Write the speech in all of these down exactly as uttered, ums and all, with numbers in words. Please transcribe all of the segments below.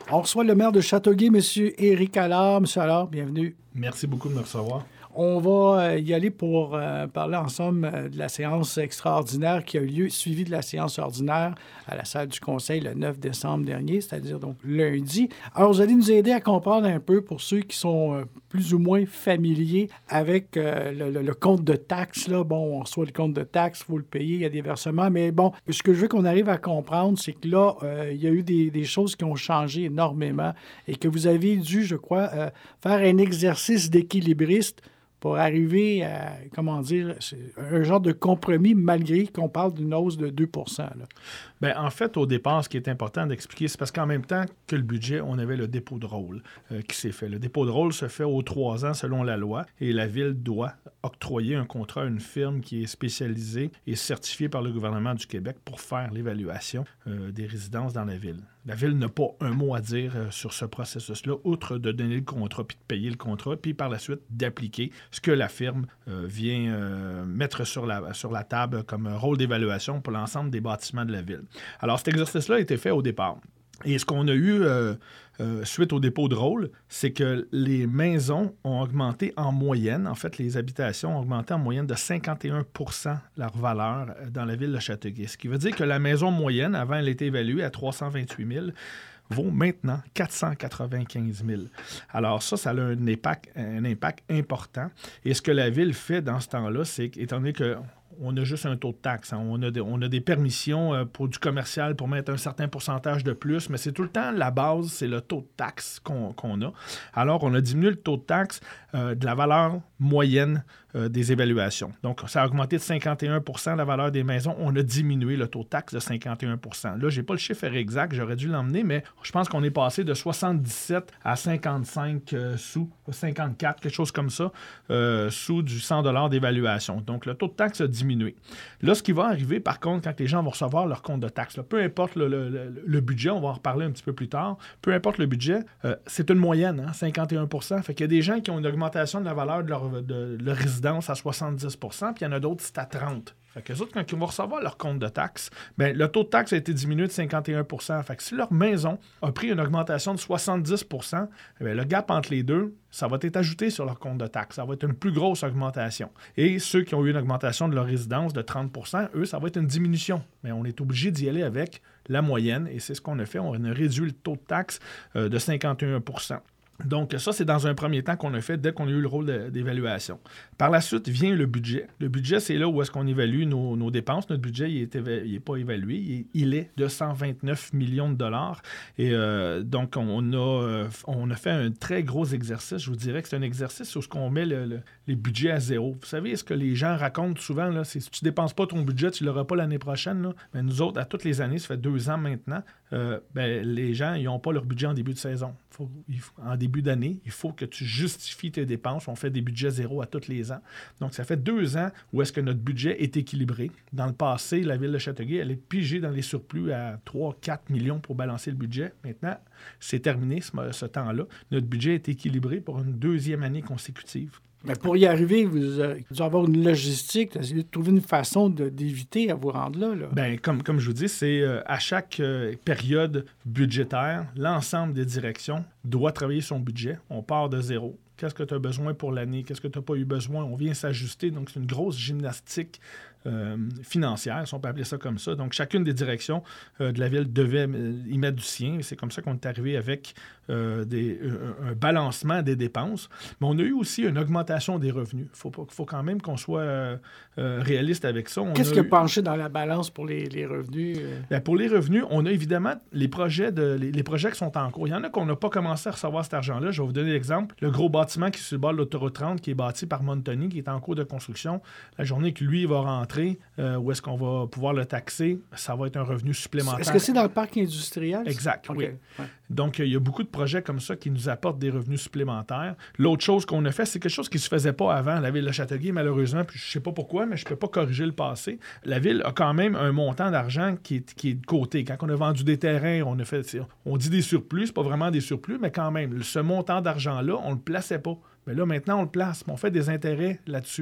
On reçoit le maire de Châteauguay, M. Éric Allard. M. Allard, bienvenue. Merci beaucoup de me recevoir. On va y aller pour euh, parler ensemble euh, de la séance extraordinaire qui a eu lieu, suivie de la séance ordinaire à la salle du Conseil le neuf décembre dernier, c'est-à-dire donc lundi. Alors, vous allez nous aider à comprendre un peu, pour ceux qui sont euh, plus ou moins familiers avec euh, le, le, le compte de taxes. Là. Bon, on reçoit le compte de taxes, il faut le payer, il y a des versements. Mais bon, ce que je veux qu'on arrive à comprendre, c'est que là, euh, il y a eu des, des choses qui ont changé énormément et que vous avez dû, je crois, euh, faire un exercice d'équilibriste pour arriver à, comment dire, un genre de compromis malgré qu'on parle d'une hausse de deux pour cent. Là. Bien, en fait, au départ, ce qui est important d'expliquer, c'est parce qu'en même temps que le budget, on avait le dépôt de rôle euh, qui s'est fait. Le dépôt de rôle se fait aux trois ans selon la loi et la Ville doit octroyer un contrat à une firme qui est spécialisée et certifiée par le gouvernement du Québec pour faire l'évaluation euh, des résidences dans la Ville. La Ville n'a pas un mot à dire euh, sur ce processus-là, outre de donner le contrat puis de payer le contrat, puis par la suite d'appliquer ce que la firme euh, vient euh, mettre sur la, sur la table comme rôle d'évaluation pour l'ensemble des bâtiments de la Ville. Alors, cet exercice-là a été fait au départ. Et ce qu'on a eu euh, euh, suite au dépôt de rôle, c'est que les maisons ont augmenté en moyenne, en fait, les habitations ont augmenté en moyenne de cinquante et un pour cent leur valeur dans la ville de Châteauguay. Ce qui veut dire que la maison moyenne, avant, elle était évaluée à trois cent vingt-huit mille, vaut maintenant quatre cent quatre-vingt-quinze mille. Alors ça, ça a un impact, un impact important. Et ce que la ville fait dans ce temps-là, c'est qu'étant donné que on a juste un taux de taxe. Hein. On a des, on a des permissions euh, pour du commercial pour mettre un certain pourcentage de plus, mais c'est tout le temps la base, c'est le taux de taxe qu'on, qu'on a. Alors, on a diminué le taux de taxe euh, de la valeur moyenne euh, des évaluations. Donc, ça a augmenté de cinquante et un pour cent la valeur des maisons. On a diminué le taux de taxe de cinquante et un pour cent. Là, je n'ai pas le chiffre exact, j'aurais dû l'emmener, mais je pense qu'on est passé de soixante-dix-sept à cinquante-cinq euh, sous, cinquante-quatre, quelque chose comme ça, euh, sous du cent dollars d'évaluation. Donc, le taux de taxe a diminué. Là, ce qui va arriver, par contre, quand les gens vont recevoir leur compte de taxe, là, peu importe le, le, le, le budget, on va en reparler un petit peu plus tard, peu importe le budget, euh, c'est une moyenne, hein, cinquante et un pour cent. Fait qu'il y a des gens qui ont une augmentation de la valeur de leur, de leur résidence à soixante-dix pour cent, puis il y en a d'autres, c'est à trente pour cent. Fait que les autres, quand ils vont recevoir leur compte de taxe, bien, le taux de taxe a été diminué de cinquante et un pour cent. Fait que si leur maison a pris une augmentation de soixante-dix pour cent, bien, le gap entre les deux, ça va être ajouté sur leur compte de taxe. Ça va être une plus grosse augmentation. Et ceux qui ont eu une augmentation de leur résidence de trente pour cent, eux, ça va être une diminution. Mais on est obligé d'y aller avec la moyenne. Et c'est ce qu'on a fait. On a réduit le taux de taxe euh, de cinquante et un pour cent. Donc, ça, c'est dans un premier temps qu'on a fait dès qu'on a eu le rôle de, d'évaluation. Par la suite vient le budget. Le budget, c'est là où est-ce qu'on évalue nos, nos dépenses. Notre budget, il n'est pas évalué. Il, il est de cent vingt-neuf millions de dollars. Et euh, donc, on a, euh, on a fait un très gros exercice. Je vous dirais que c'est un exercice où on met le, le, les budgets à zéro. Vous savez, ce que les gens racontent souvent, là, c'est si tu ne dépenses pas ton budget, tu ne l'auras pas l'année prochaine. Là. Mais nous autres, à toutes les années, ça fait deux ans maintenant, euh, ben, les gens, ils n'ont pas leur budget en début de saison. Faut, il faut, en début d'année, il faut que tu justifies tes dépenses. On fait des budgets zéro à tous les ans. Donc, ça fait deux ans où est-ce que notre budget est équilibré. Dans le passé, la ville de Châteauguay, elle est pigée dans les surplus à trois à quatre millions pour balancer le budget. Maintenant, c'est terminé ce, ce temps-là. Notre budget est équilibré pour une deuxième année consécutive. Mais pour y arriver, vous allez avoir une logistique, vous allez trouver une façon de, d'éviter à vous rendre là. là. Bien, comme, comme je vous dis, c'est euh, à chaque euh, période budgétaire, l'ensemble des directions doit travailler son budget. On part de zéro. Qu'est-ce que tu as besoin pour l'année? Qu'est-ce que tu n'as pas eu besoin? On vient s'ajuster. Donc, c'est une grosse gymnastique euh, financière, si on peut appeler ça comme ça. Donc, chacune des directions euh, de la ville devait y mettre du sien. Et c'est comme ça qu'on est arrivé avec euh, des, un, un balancement des dépenses. Mais on a eu aussi une augmentation des revenus. Il faut, faut quand même qu'on soit euh, euh, réaliste avec ça. On Qu'est-ce a qui a eu... penché dans la balance pour les, les revenus? Euh... Bien, pour les revenus, on a évidemment les projets, de, les, les projets qui sont en cours. Il y en a qu'on n'a pas commencé à recevoir cet argent-là. Je vais vous donner l'exemple. Le gros bâtiment qui est sur le bord de l'autoroute trente, qui est bâti par Montoni, qui est en cours de construction. La journée que lui va rentrer, euh, où est-ce qu'on va pouvoir le taxer, ça va être un revenu supplémentaire. Est-ce que c'est dans le parc industriel? Exact, okay. oui. Ouais. Donc, il y a beaucoup de projets comme ça qui nous apportent des revenus supplémentaires. L'autre chose qu'on a fait, c'est quelque chose qui ne se faisait pas avant. La ville de Châteauguay, malheureusement, puis je ne sais pas pourquoi, mais je ne peux pas corriger le passé. La ville a quand même un montant d'argent qui est, qui est de côté. Quand on a vendu des terrains, on a fait, on dit des surplus, c'est pas vraiment des surplus, mais quand même, ce montant d'argent-là, on ne le plaçait pas. Mais là, maintenant, on le place, mais on fait des intérêts là-dessus.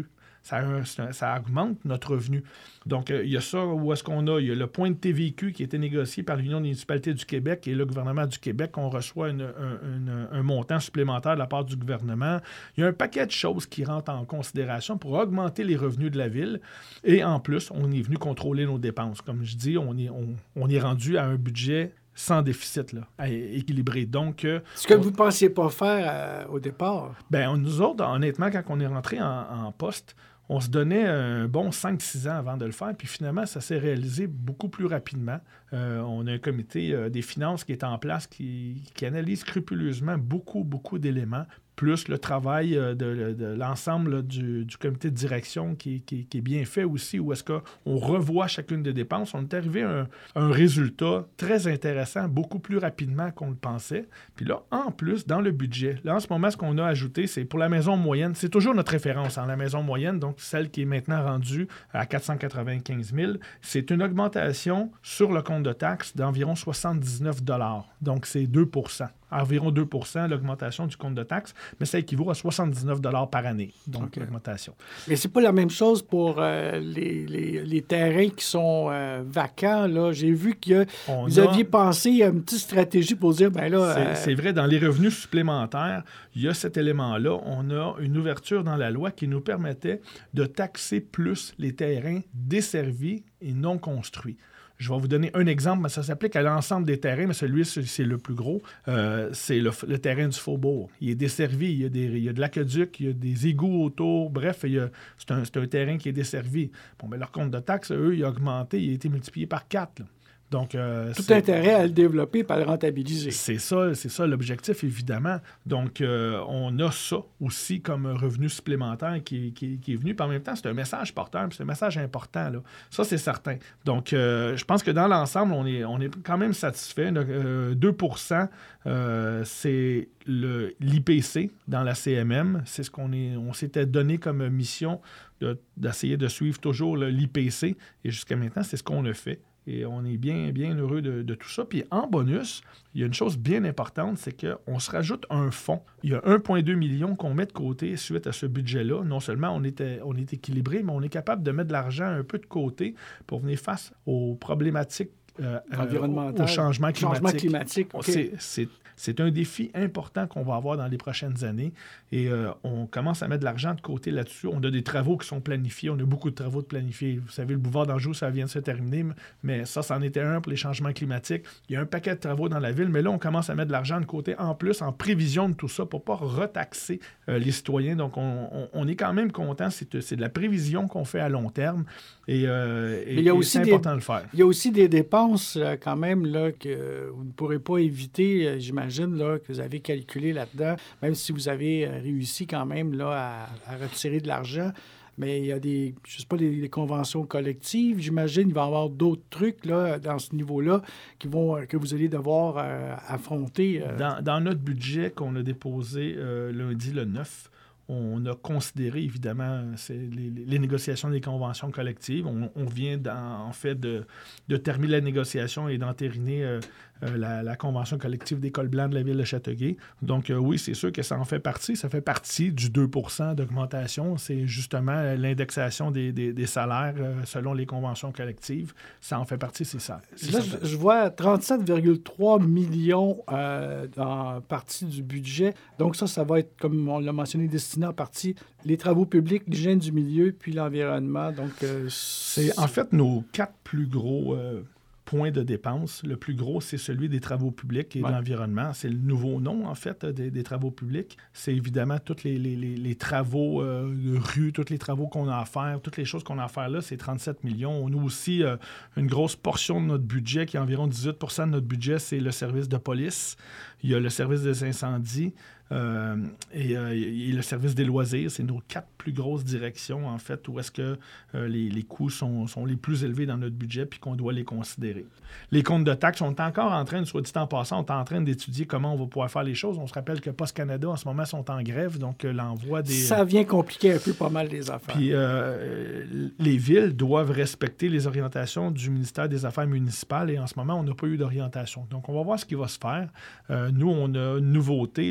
ça, ça, ça augmente notre revenu. Donc, euh, il y a ça où est-ce qu'on a, il y a le point de T V Q qui a été négocié par l'Union des municipalités du Québec et le gouvernement du Québec. On reçoit une, un, une, un montant supplémentaire de la part du gouvernement. Il y a un paquet de choses qui rentrent en considération pour augmenter les revenus de la ville. Et en plus, on est venu contrôler nos dépenses. Comme je dis, on est, on, on est rendu à un budget sans déficit, là, équilibré. Donc, euh, ce que on, vous ne pensiez pas faire euh, au départ? Bien, nous autres, honnêtement, quand on est rentré en, en poste, on se donnait un bon cinq six ans avant de le faire, puis finalement, ça s'est réalisé beaucoup plus rapidement. Euh, on a un comité euh, des finances qui est en place, qui, qui analyse scrupuleusement beaucoup, beaucoup d'éléments, plus le travail de, de, de l'ensemble du, du comité de direction qui, qui, qui est bien fait aussi, où est-ce qu'on revoit chacune des dépenses. On est arrivé à un, un résultat très intéressant, beaucoup plus rapidement qu'on le pensait. Puis là, en plus, dans le budget, là, en ce moment, ce qu'on a ajouté, c'est pour la maison moyenne, c'est toujours notre référence, hein, la maison moyenne, donc celle qui est maintenant rendue à quatre cent quatre-vingt-quinze mille, c'est une augmentation sur le compte de taxes d'environ soixante-dix-neuf dollars. Donc, c'est deux pour cent. Environ deux pour cent l'augmentation du compte de taxes, mais ça équivaut à soixante-dix-neuf dollars par année, donc okay. L'augmentation. Mais c'est pas la même chose pour euh, les, les, les terrains qui sont euh, vacants. Là. J'ai vu que On vous a... aviez pensé à une petite stratégie pour dire, ben là... C'est, euh... c'est vrai, dans les revenus supplémentaires, il y a cet élément-là. On a une ouverture dans la loi qui nous permettait de taxer plus les terrains desservis et non construits. Je vais vous donner un exemple, mais ça s'applique à l'ensemble des terrains, mais celui c'est le plus gros. Euh, c'est le, le terrain du Faubourg. Il est desservi, il y a, des, il y a de l'aqueduc, il y a des égouts autour. Bref, il y a, c'est, un, c'est un terrain qui est desservi. Bon, mais leur compte de taxes, eux, il a augmenté, il a été multiplié par quatre. Là. Donc, euh, Tout intérêt à le développer et à le rentabiliser. C'est ça, c'est ça l'objectif, évidemment. Donc, euh, on a ça aussi comme revenu supplémentaire qui, qui, qui est venu. Puis en même temps, c'est un message porteur, c'est un message important. Là. Ça, c'est certain. Donc, euh, je pense que dans l'ensemble, on est, on est quand même satisfait. Euh, deux pour cent, euh, c'est le, l'I P C dans la C M M. C'est ce qu'on est, on s'était donné comme mission de, d'essayer de suivre toujours le, l'I P C. Et jusqu'à maintenant, c'est ce qu'on a fait. Et on est bien, bien heureux de, de tout ça. Puis en bonus, il y a une chose bien importante, c'est qu'on se rajoute un fonds. Il y a un virgule deux million qu'on met de côté suite à ce budget-là. Non seulement on est, on est équilibré, mais on est capable de mettre de l'argent un peu de côté pour venir face aux problématiques Euh, environnemental, au changement climatique. Changement climatique okay. c'est, c'est, c'est un défi important qu'on va avoir dans les prochaines années et euh, on commence à mettre de l'argent de côté là-dessus. On a des travaux qui sont planifiés. On a beaucoup de travaux de planifiés. Vous savez, le boulevard d'Anjou, ça vient de se terminer, mais ça, c'en était un pour les changements climatiques. Il y a un paquet de travaux dans la ville, mais là, on commence à mettre de l'argent de côté en plus, en prévision de tout ça, pour ne pas retaxer euh, les citoyens. Donc, on, on, on est quand même content. C'est, c'est de la prévision qu'on fait à long terme et, euh, et, il y a et aussi c'est des, important de le faire. Il y a aussi des dépenses quand même là, que vous ne pourrez pas éviter, j'imagine, là, que vous avez calculé là-dedans, même si vous avez réussi quand même là, à, à retirer de l'argent. Mais il y a des, je sais pas, des, des conventions collectives. J'imagine qu'il va y avoir d'autres trucs là, dans ce niveau-là qui vont, que vous allez devoir euh, affronter. Euh. Dans, dans notre budget qu'on a déposé euh, lundi le neuf, on a considéré, évidemment, c'est les, les négociations des conventions collectives. On, on vient, en fait, de, de terminer la négociation et d'entériner euh, euh, la, la convention collective des cols blancs de la ville de Châteauguay. Donc, euh, oui, c'est sûr que ça en fait partie. Ça fait partie du deux pour cent d'augmentation. C'est justement l'indexation des, des, des salaires euh, selon les conventions collectives. Ça en fait partie, c'est ça. C'est Là, ça. Je, je vois trente-sept virgule trois millions euh, en partie du budget. Donc, ça, ça va être, comme on l'a mentionné, destiné en partie les travaux publics, l'hygiène du milieu, puis l'environnement. Donc, euh, c'est en fait nos quatre plus gros euh, points de dépenses. Le plus gros, c'est celui des travaux publics et ouais. de l'environnement. C'est le nouveau nom, en fait, des, des travaux publics. C'est évidemment tous les, les, les, les travaux euh, de rue, tous les travaux qu'on a à faire, toutes les choses qu'on a à faire là, c'est trente-sept millions. On a aussi euh, une grosse portion de notre budget, qui est environ dix-huit pour cent de notre budget, c'est le service de police. Il y a le service des incendies. Euh, et, euh, et le service des loisirs, c'est nos quatre plus grosses directions, en fait, où est-ce que euh, les, les coûts sont, sont les plus élevés dans notre budget puis qu'on doit les considérer. Les comptes de taxes, on est encore en train, soit dit en passant, on est en train d'étudier comment on va pouvoir faire les choses. On se rappelle que Post Canada, en ce moment, sont en grève, donc euh, l'envoi des... Ça vient compliquer un peu pas mal les affaires. Puis euh, les villes doivent respecter les orientations du ministère des Affaires municipales et en ce moment, on n'a pas eu d'orientation. Donc, on va voir ce qui va se faire. Euh, nous, on a une nouveauté, le compte de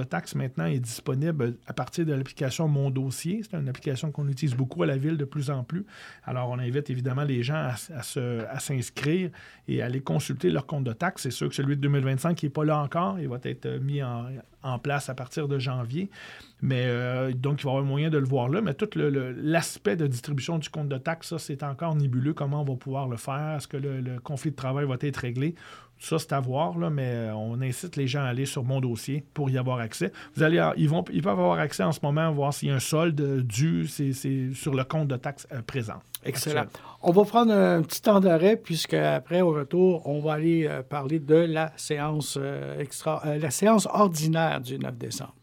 de taxe maintenant est disponible à partir de l'application Mon Dossier. C'est une application qu'on utilise beaucoup à la Ville de plus en plus. Alors, on invite évidemment les gens à, à, se, à s'inscrire et à aller consulter leur compte de taxe. C'est sûr que celui de deux mille vingt-cinq qui n'est pas là encore, il va être mis en, en place à partir de janvier. Mais euh, donc, il va y avoir moyen de le voir là. Mais tout le, le, l'aspect de distribution du compte de taxe, ça, c'est encore nébuleux. Comment on va pouvoir le faire? Est-ce que le, le conflit de travail va être réglé? Ça, c'est à voir, là, mais on incite les gens à aller sur Mon Dossier pour y avoir accès. Vous allez, ils, vont, ils peuvent avoir accès en ce moment à voir s'il y a un solde dû c'est, c'est sur le compte de taxe euh, présent. Excellent. Actuel. On va prendre un petit temps d'arrêt, puisque après, au retour, on va aller euh, parler de la séance, euh, extra, euh, la séance ordinaire du neuf décembre.